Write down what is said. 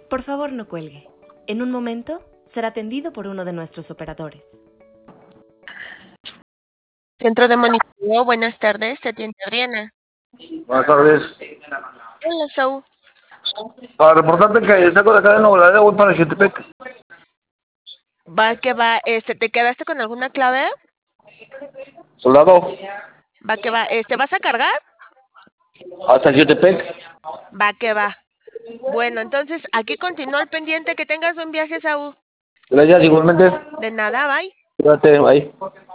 Por favor, no cuelgue. En un momento será atendido por uno de nuestros operadores. Centro de monitoreo, buenas tardes, te atiende Adriana. Buenas tardes. Hola, Saúl. Para reportarte que saco de acá de Nuevo Laredo, voy para Xetepec. Va que va, ¿te quedaste con alguna clave? Soldado, Va que va, ¿vas a cargar? hasta Xetepec. Va que va. Bueno, entonces aquí continúa el pendiente. Que tengas buen viaje, Saúl. Gracias, igualmente. De nada, bye. Cuídate, ahí.